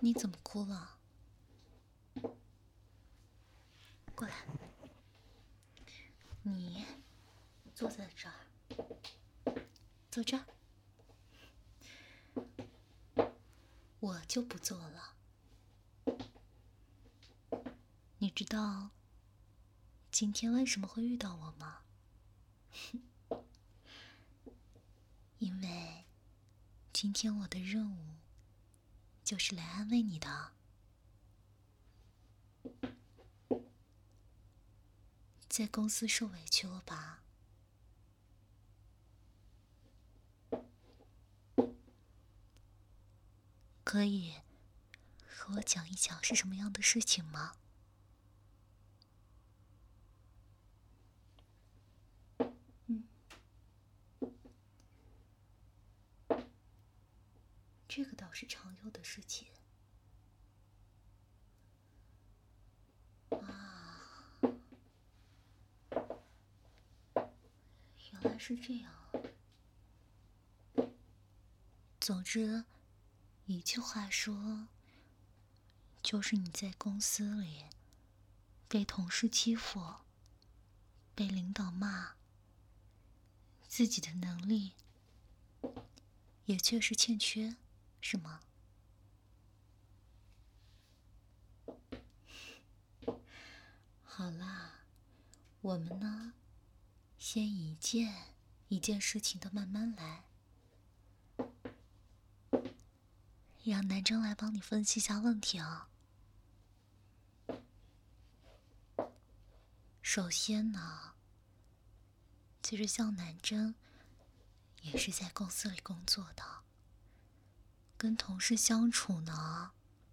你怎么哭了？过来，你坐在这儿，坐这儿，我就不坐了。你知道今天为什么会遇到我吗？因为今天我的任务就是来安慰你的。在公司受委屈了吧？可以和我讲一讲是什么样的事情吗？这个倒是常有的事情。原来是这样。总之，一句话说，就是你在公司里被同事欺负，被领导骂，自己的能力也确实欠缺，是吗？好啦，我们呢，先一件一件事情的慢慢来，让南征来帮你分析一下问题啊。首先呢，其实像南征也是在公司里工作的，跟同事相处呢，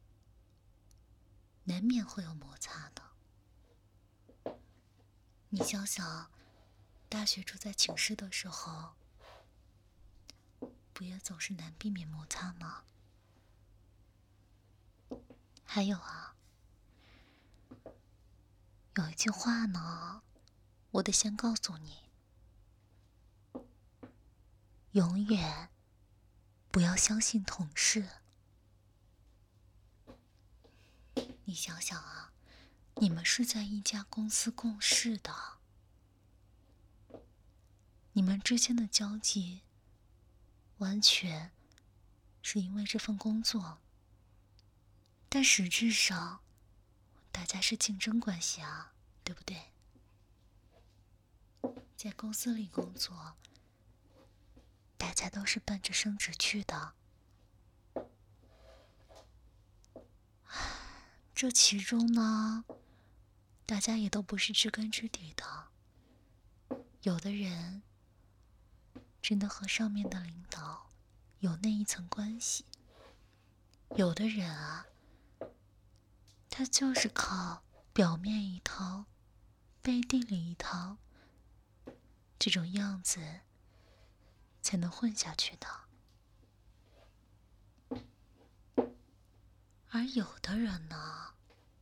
难免会有摩擦的。你想想，大学住在寝室的时候，不也总是难避免摩擦吗？还有啊，有一句话呢，我得先告诉你，永远不要相信同事。你想想啊，你们是在一家公司共事的，你们之间的交集完全是因为这份工作，但实质上大家是竞争关系啊，对不对？在公司里工作，大家都是奔着升职去的，这其中呢，大家也都不是知根知底的。有的人真的和上面的领导有那一层关系，有的人啊，他就是靠表面一套背地里一套这种样子才能混下去的。而有的人呢，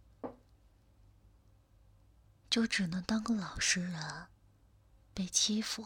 就只能当个老实人，被欺负。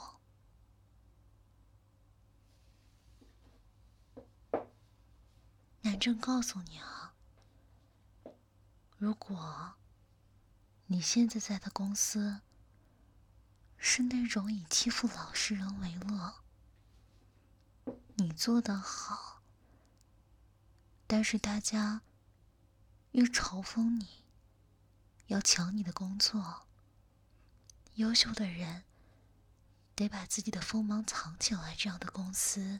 南正告诉你啊，如果你现在在的公司是那种以欺负老实人为乐，你做得好，但是大家越嘲讽你，要抢你的工作，优秀的人得把自己的锋芒藏起来，这样的公司，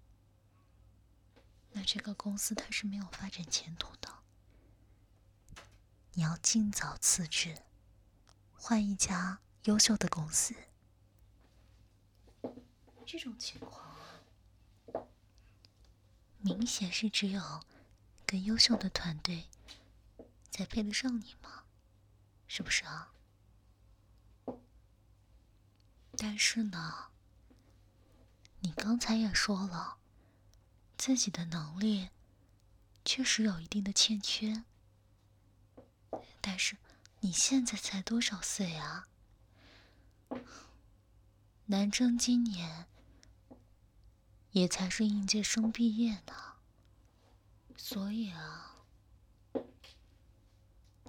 那这个公司它是没有发展前途的。你要尽早辞职，换一家优秀的公司。这种情况明显是只有更优秀的团队才配得上你嘛，是不是啊？但是呢，你刚才也说了，自己的能力确实有一定的欠缺。但是你现在才多少岁啊？南征今年也才是应届生毕业呢，所以啊，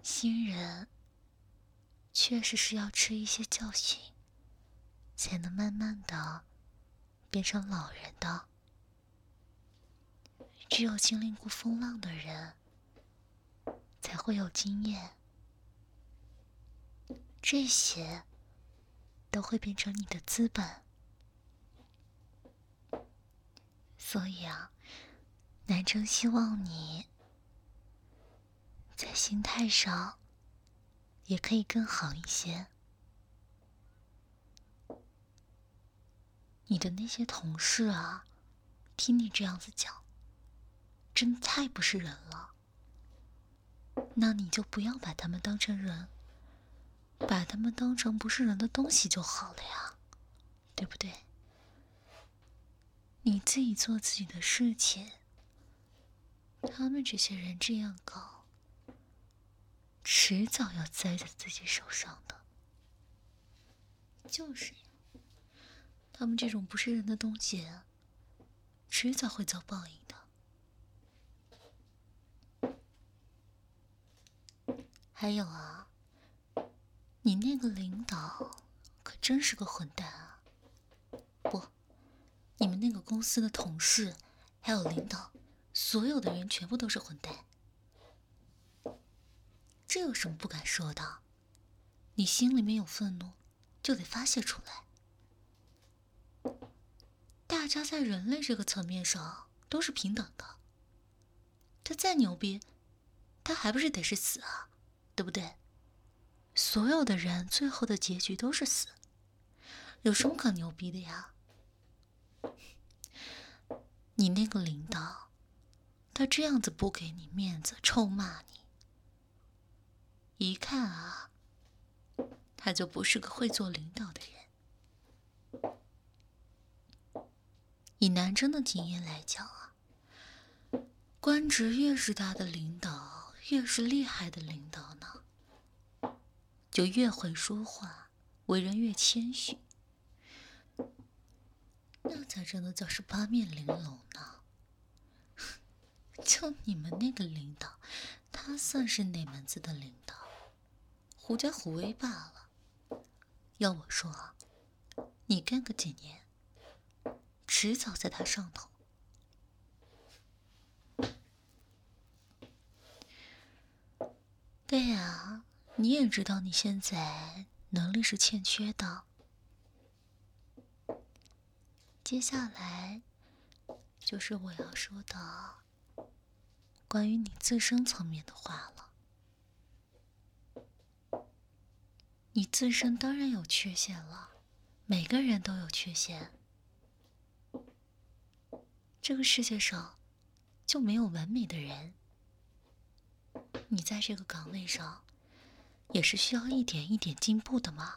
新人确实是要吃一些教训，才能慢慢的变成老人的。只有经历过风浪的人，才会有经验，这些都会变成你的资本。所以啊，南征希望你在心态上也可以更好一些。你的那些同事啊，听你这样子讲，真太不是人了。那你就不要把他们当成人，把他们当成不是人的东西就好了呀，对不对？你自己做自己的事情，他们这些人这样搞，迟早要栽在自己手上的。就是呀，他们这种不是人的东西，迟早会遭报应的。还有啊，你那个领导可真是个混蛋啊！不，你们那个公司的同事还有领导，所有的人全部都是混蛋。这有什么不敢说的？你心里面有愤怒，就得发泄出来。大家在人类这个层面上都是平等的。他再牛逼，他还不是得是死啊，对不对？所有的人最后的结局都是死，有什么可牛逼的呀？你那个领导，他这样子不给你面子，臭骂你，一看啊，他就不是个会做领导的人。以南征的经验来讲啊，官职越是大的领导，越是厉害的领导呢，就越会说话，为人越谦虚，那才真的叫是八面玲珑呢。就你们那个领导，他算是哪门子的领导？狐假虎威罢了。要我说啊，你干个几年，迟早在他上头。对呀，你也知道你现在能力是欠缺的。接下来就是我要说的关于你自身层面的话了。你自身当然有缺陷了，每个人都有缺陷。这个世界上就没有完美的人。你在这个岗位上也是需要一点一点进步的嘛。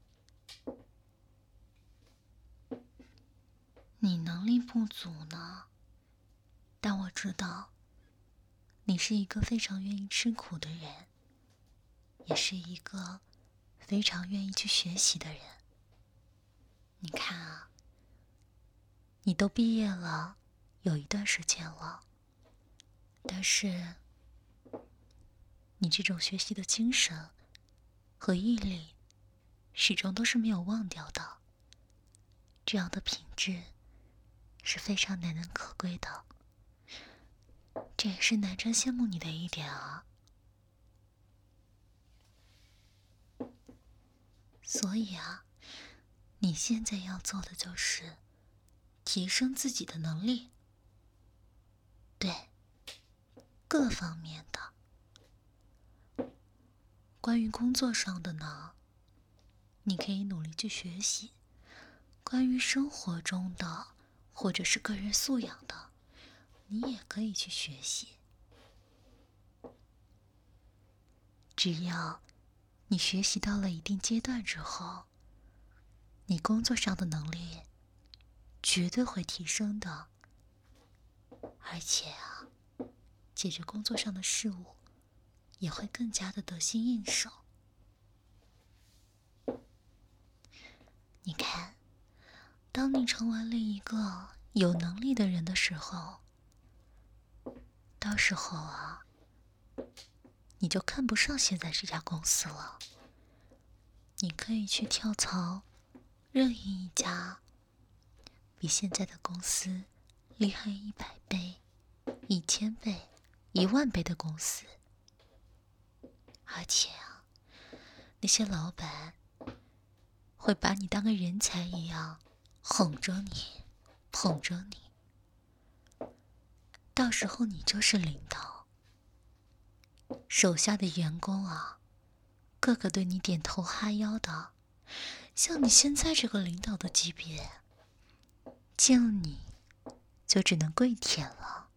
你能力不足呢，但我知道你是一个非常愿意吃苦的人，也是一个非常愿意去学习的人。你看啊，你都毕业了有一段时间了，但是你这种学习的精神和毅力始终都是没有忘掉的，这样的品质是非常难能可贵的。这也是南征羡慕你的一点啊。所以啊，你现在要做的就是提升自己的能力，对，各方面的。关于工作上的呢，你可以努力去学习；关于生活中的，或者是个人素养的，你也可以去学习。只要你学习到了一定阶段之后，你工作上的能力绝对会提升的。而且啊，解决工作上的事物也会更加的得心应手。你看，当你成为了一个有能力的人的时候，到时候啊， 你就看不上现在这家公司了。你可以去跳槽任意一家比现在的公司厉害100倍、1000倍、10000倍的公司。而且啊，那些老板会把你当个人才一样哄着你，捧着你。到时候你就是领导，手下的员工啊，个个对你点头哈腰的。像你现在这个领导的级别，见了你就只能跪舔了。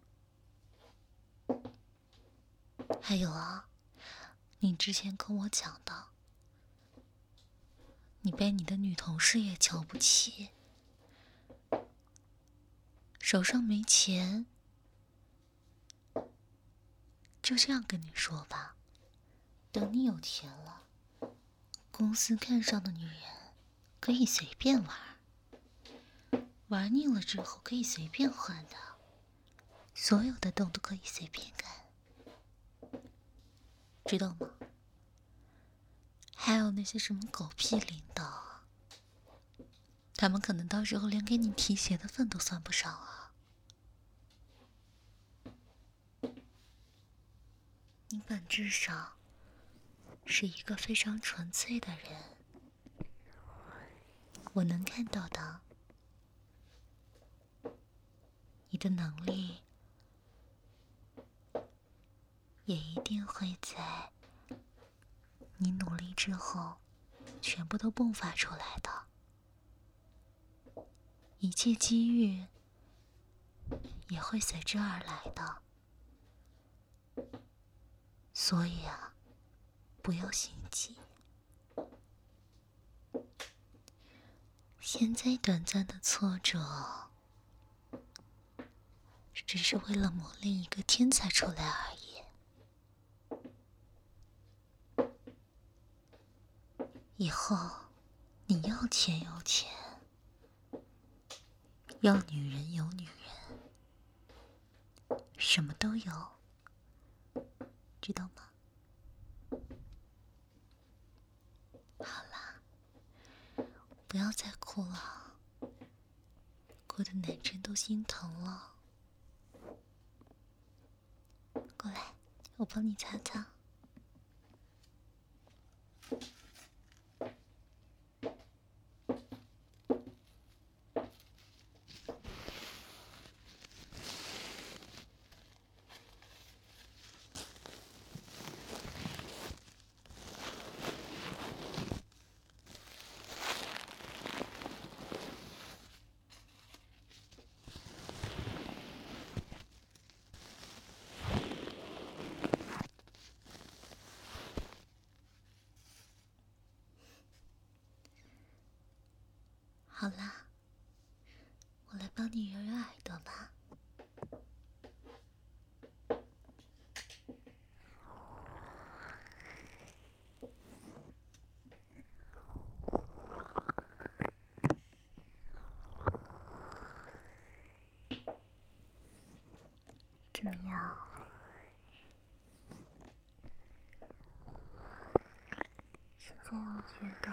还有啊，你之前跟我讲的，你被你的女同事也瞧不起，手上没钱，就这样跟你说吧，等你有钱了，公司看上的女人可以随便玩，玩腻了之后可以随便换的，所有的洞都可以随便干，知道吗？还有那些什么狗屁领导啊，他们可能到时候连给你提鞋的份都算不上啊。你本质上是一个非常纯粹的人，我能看到的。你的能力也一定会在你努力之后全部都迸发出来的。一切机遇也会随之而来的。所以啊，不要心急。现在短暂的挫折，只是为了磨练一个天才出来而已。以后你要钱有钱，要女人有女人，什么都有，知道吗？好啦，不要再哭了，哭的男生都心疼了。过来，我帮你擦擦。好啦，我来帮你揉揉耳朵吧。怎么样？现在我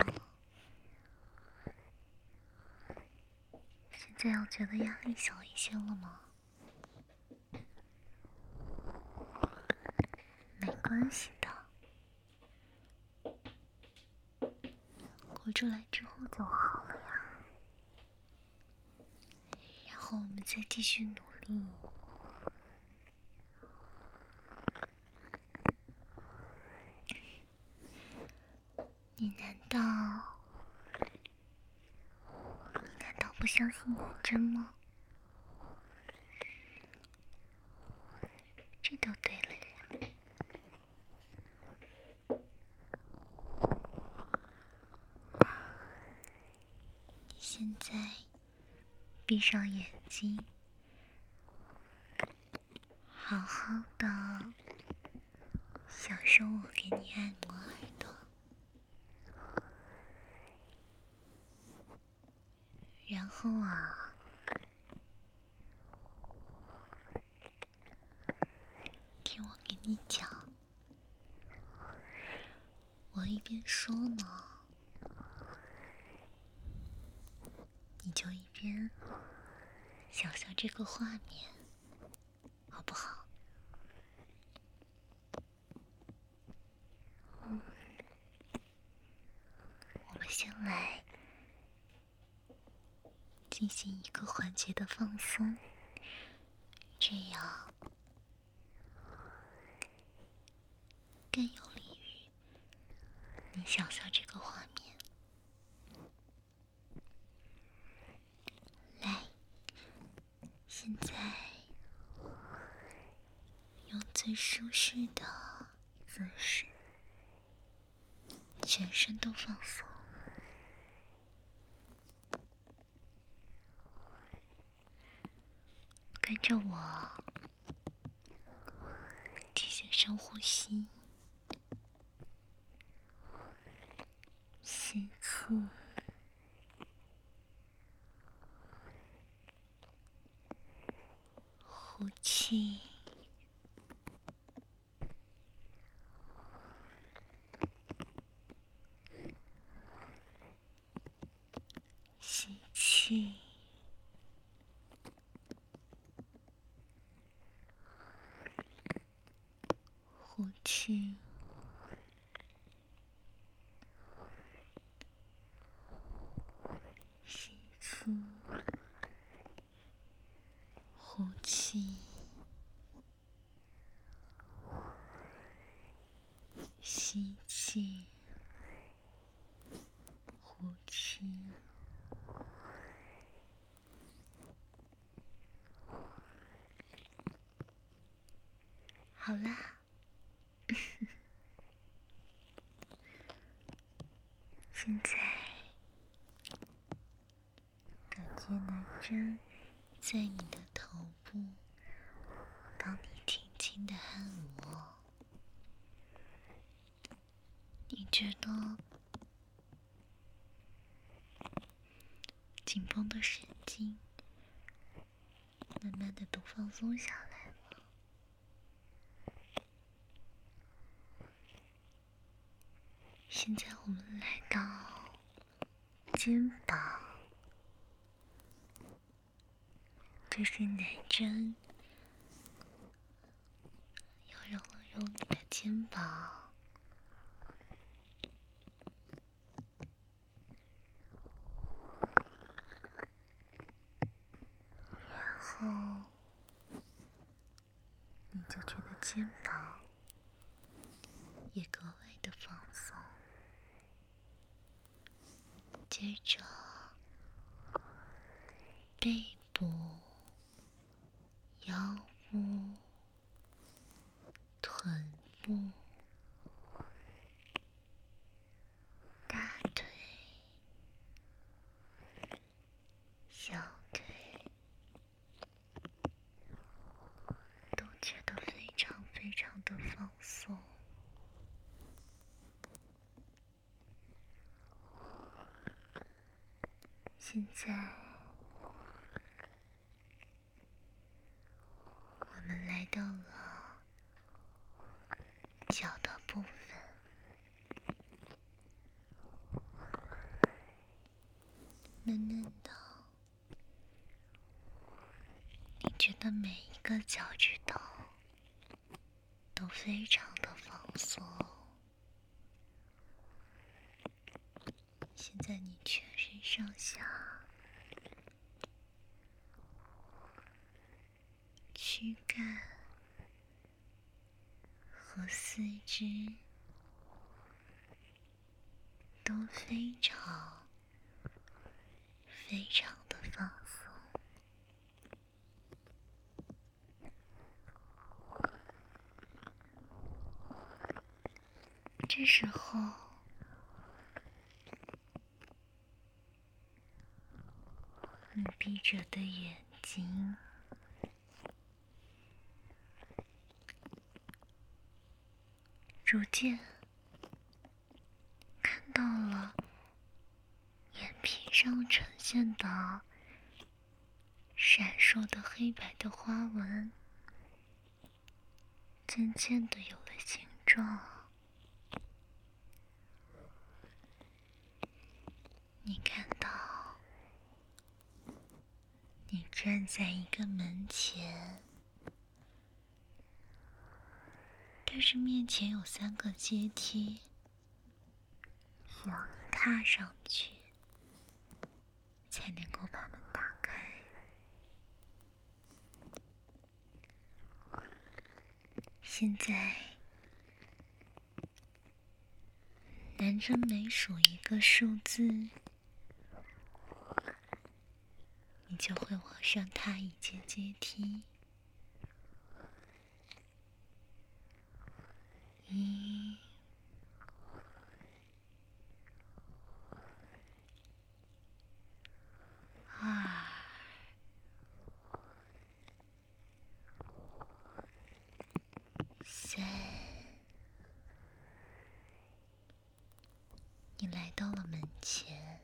觉得压力小一些了吗？没关系的，哭出来之后就好了呀。然后我们再继续努力。你难道不相信眼针吗？这都对了呀。你现在闭上眼睛，好好的享受我给你按摩耳朵。然后啊，听我给你讲一边说呢，你就一边想象这个画面，好不好？我们先来进行一个环节的放松，这样更有利于你想象这个画面。来，现在用最舒适的姿势，全身都放松，跟着我进行深呼吸，吸气，呼气，吸气，呼气，吸气，呼气，吸气，呼气。好啦，现在感觉男针在你的头部帮你轻轻的按摩，你觉得紧绷的神经慢慢的都放松下来了。现在我们来到肩膀，这是男针要揉了揉你的肩膀，然后你就觉得肩膀也格外的放松。接着背部、腰部、臀部、大腿、小腿都觉得非常非常的放松。现在我们来到了脚的部分，嫩嫩的，你觉得每一个脚趾头都非常的放松。现在你全身上下、躯干和四肢都非常非常的放松。这时候你闭着的眼睛逐渐看到了眼皮上呈现的闪烁的黑白的花纹，渐渐的有了形状。 你看到你站在一个门前，但是面前有3个阶梯，需要你踏上去才能够把门打开。现在拿着每数一个数字，你就会往上踏一阶阶梯。1、2、3，你来到了门前。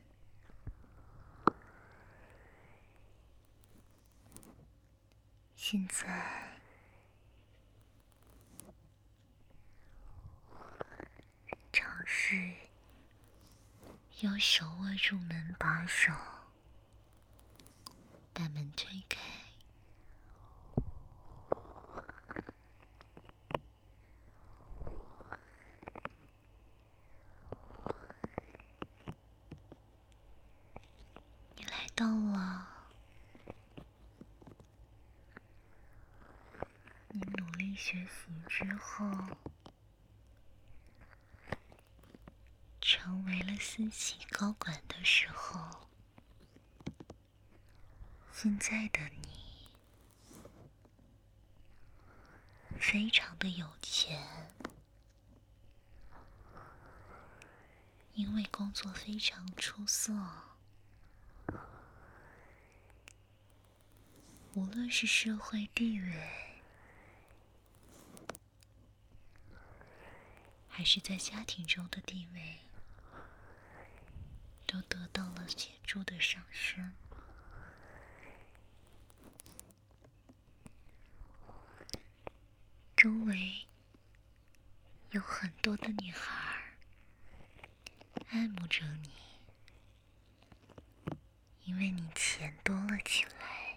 现在尝试用手握住门把手，把门推开。你来到了你努力学习之后成为了私企高管的时候。现在的你非常的有钱，因为工作非常出色，无论是社会地位，还是在家庭中的地位，都得到了显著的上升。周围有很多的女孩爱慕着你，因为你钱多了起来。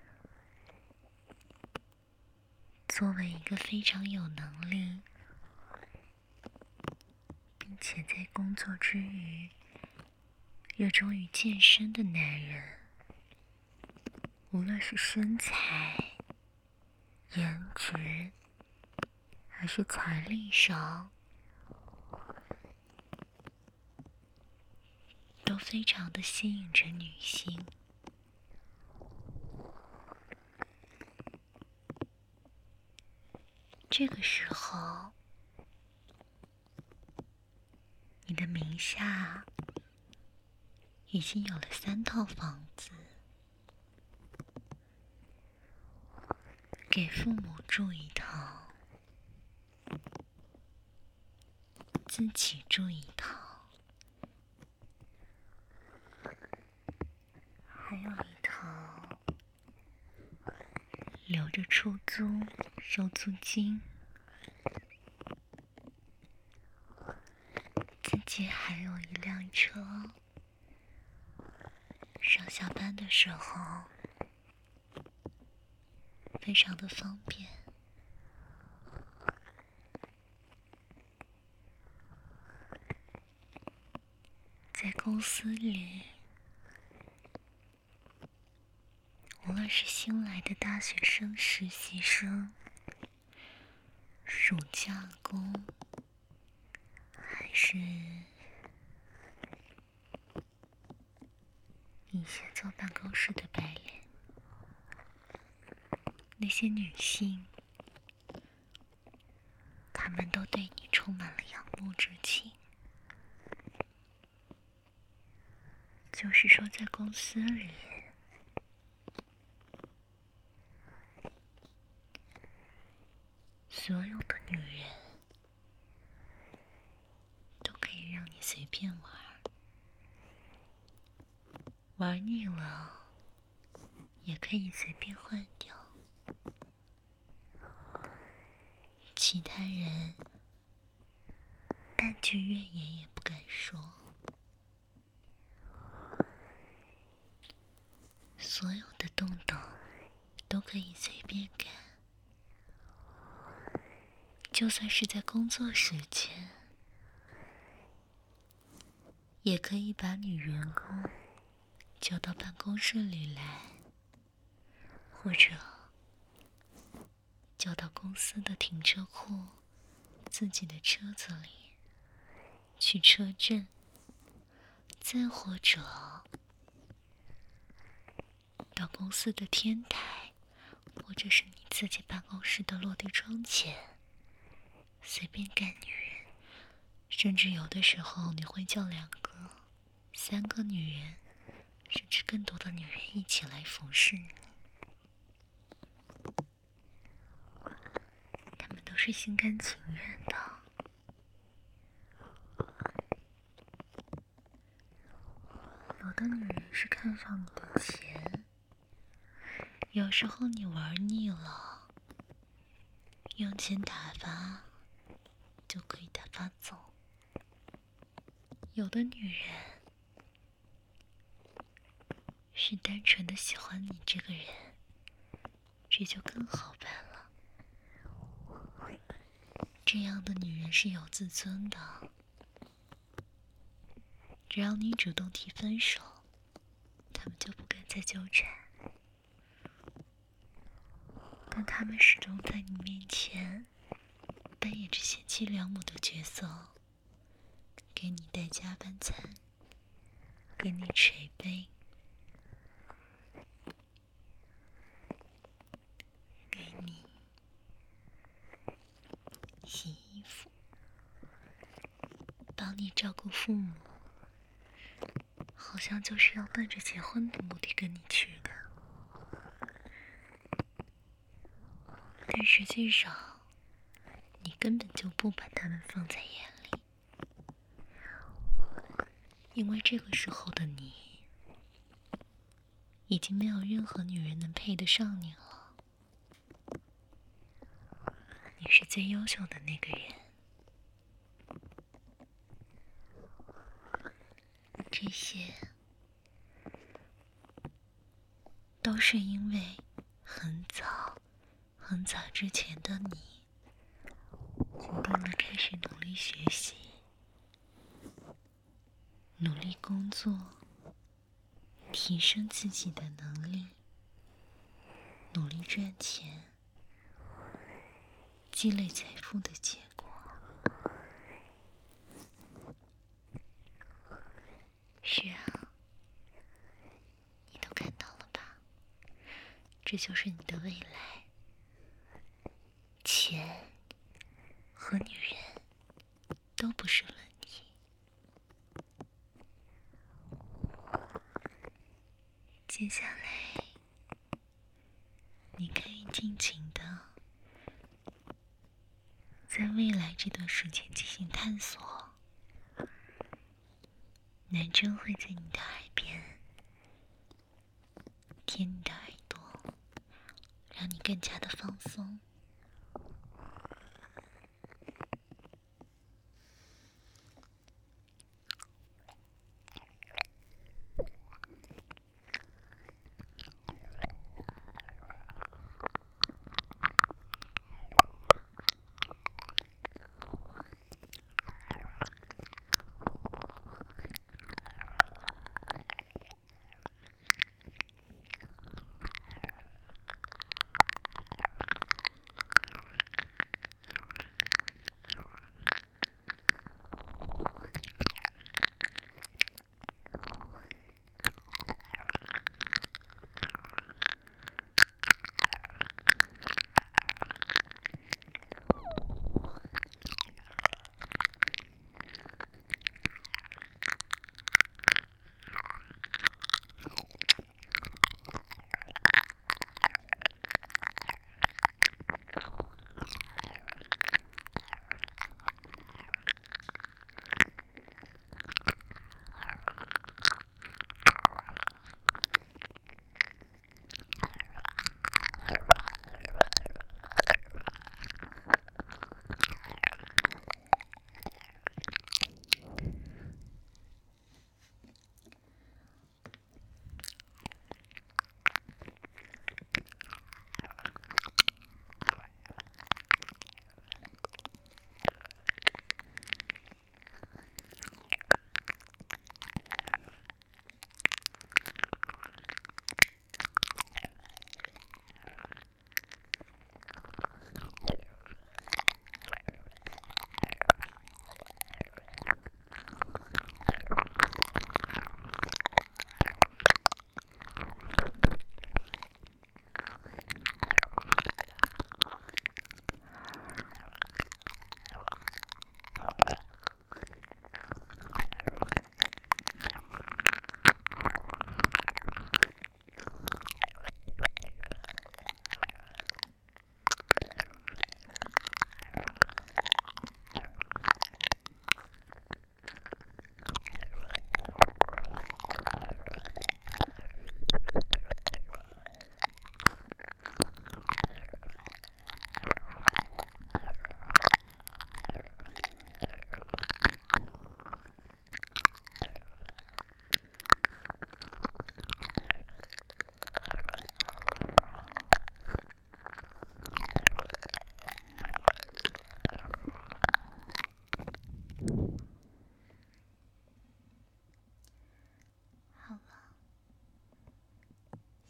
作为一个非常有能力，并且在工作之余热衷于健身的男人，无论是身材、颜值，还是财力上，都非常的吸引着女性。这个时候，你的名下已经有了3套房子，给父母住一套，自己住一套，还有一套留着出租收租金，自己还有一辆车，上下班的时候非常的方便。在公司里，无论是新来的大学生、实习生、暑假工，还是一些坐办公室的白领，那些女性，她们都对你充满了仰慕之情。就是说，在公司里，所有的女人都可以让你随便玩，玩腻了也可以随便换掉。其他人半句怨言也不敢说。 所有的动动都可以随便干，就算是在工作时间，也可以把女员工叫到办公室里来，或者叫到公司的停车库自己的车子里去车震，再或者到公司的天台，或者是你自己办公室的落地窗前随便干女人，甚至有的时候你会叫2个、3个女人，甚至更多的女人一起来服侍你。她们都是心甘情愿的。有的女人是看上你的钱，有时候你玩腻了，用钱打发就可以打发走。有的女人是单纯的喜欢你这个人，这就更好办了。这样的女人是有自尊的，只要你主动提分手，她们就不敢再纠缠，但她们始终在你面前扮演着贤妻良母的角色，给你带加班餐，给你捶背，给你洗衣服，帮你照顾父母，好像就是要奔着结婚的目的跟你去的。但实际上，你根本就不把他们放在眼里，因为这个时候的你，已经没有任何女人能配得上你了。你是最优秀的那个人。这些都是因为很早很早之前的你决定了开始努力学习，努力工作，提升自己的能力，努力赚钱，积累财富的结果。是啊，你都看到了吧？这就是你的未来。钱和女人都不是问题。接下来，你可以尽情的在未来这段时间进行探索。男生会在你的耳边舔你的耳朵，让你更加的放松。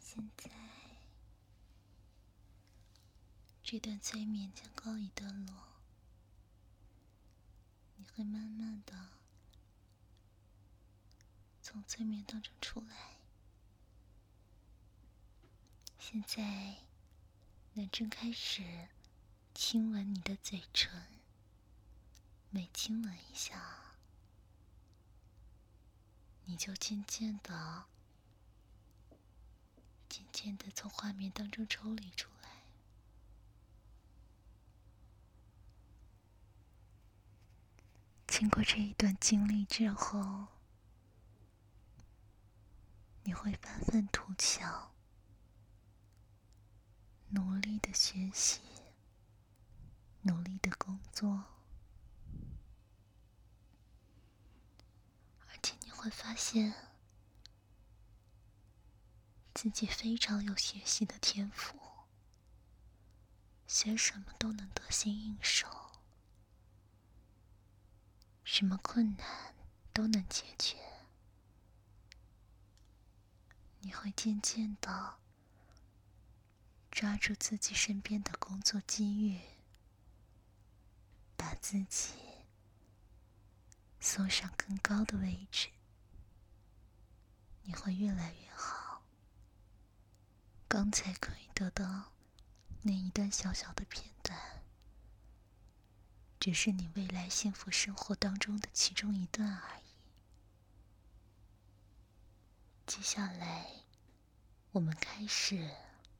现在，这段催眠将告一段落，你会慢慢的从催眠当中出来。现在，男生开始亲吻你的嘴唇，每亲吻一下，你就渐渐的从画面当中抽离出来。经过这一段经历之后，你会发愤图强，努力的学习，努力的工作，而且你会发现自己非常有学习的天赋，学什么都能得心应手，什么困难都能解决。你会渐渐的抓住自己身边的工作机遇，把自己送上更高的位置。你会越来越好。刚才可以得到那一段小小的片段，只是你未来幸福生活当中的其中一段而已。接下来，我们开始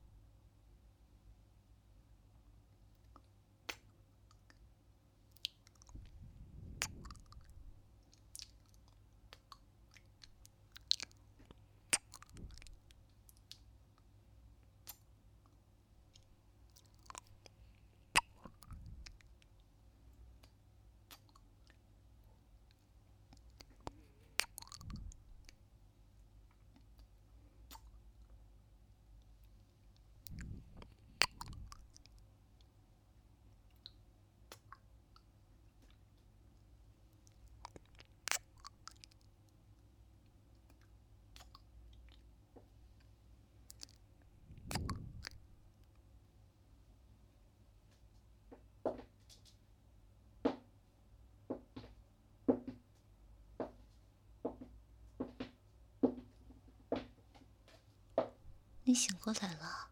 你醒过来了。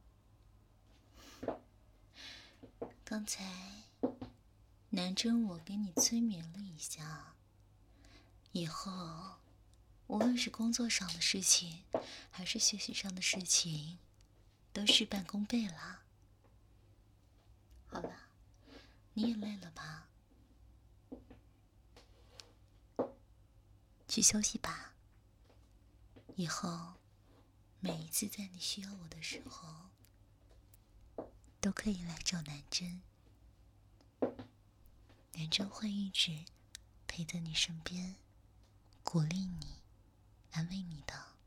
刚才南征我给你催眠了一下，以后无论是工作上的事情还是学习上的事情，都事半功倍了。好了，你也累了吧？去休息吧。以后每一次在你需要我的时候，都可以来找南征。南征会一直陪在你身边，鼓励你，安慰你的。